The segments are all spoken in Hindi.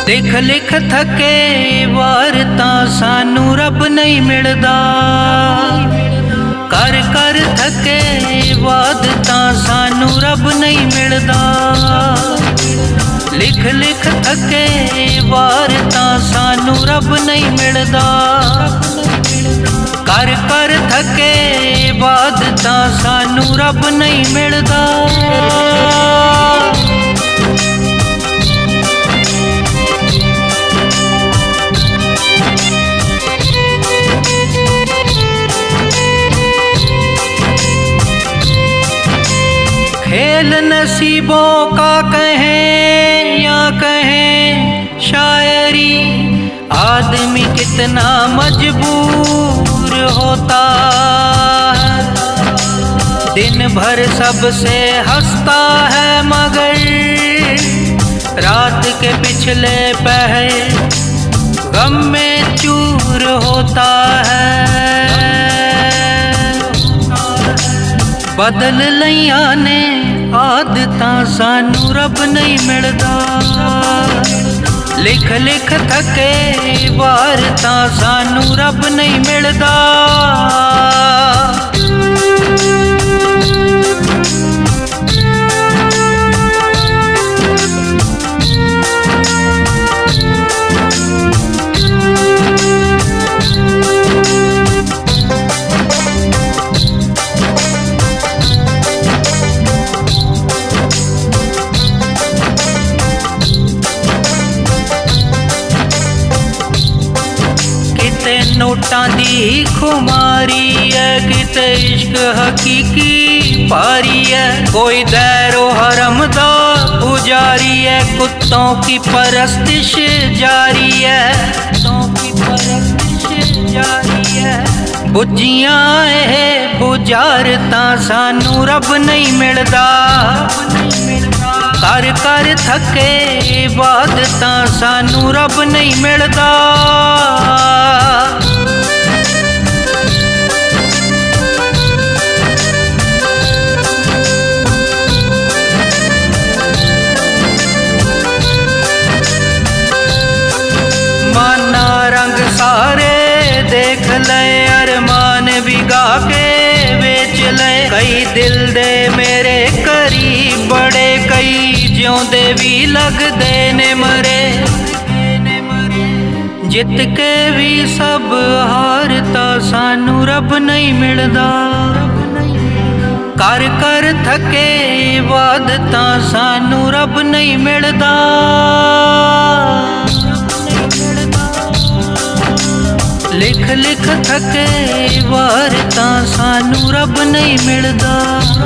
लिख लिख थके वार तां सानू रब नहीं मिलदा। कर कर थके वाद तां सानू रब नहीं मिलदा। लिख लिख थके वार तां सानू रब नहीं मिलदा। कर कर थके वाद तां सानू रब नहीं मिलदा। खेल नसीबों का कहें या कहें शायरी, आदमी कितना मजबूर होता है। दिन भर सबसे हंसता है मगर रात के पिछले पहर गम में चूर होता है। बदल लैया ने आदतां सानू रब नहीं मिलदा। लिख लिख थके वार तां सानू रब नहीं मिलदा। नोटां दी खुमारी है, किते इश्क हकीकी पारी है। कोई दैरो हरम दा पुजारी है, कुत्तों की परस्तिश जारी है। कुत्तों की परस्तिश जारी है। बुझियां है बुझारतां सानू रब नहीं मिलदा। कर कर थके वादतां सानू रब नहीं मिलदा। माना रंग सारे देख ले, अरमान बिगा के बेच ले। कई दिल दे मेरे करीब बड़े, कई जिਉਂਦੇ भी लगदे ने मरे। जित के भी सब हारता सानू रब नहीं मिलदा। कर कर थके वादतां सानू रब नहीं मिलदा। लिख लिख थके वार तां सानू रब नहीं मिलदा।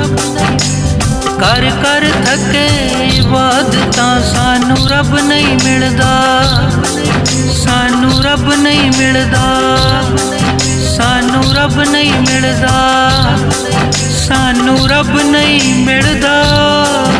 कर कर थके वाद तां सानू रब नहीं मिलदा। सानू रब नहीं मिलदा। सानू रब नहीं मिलदा। सानू रब नहीं मिलदा।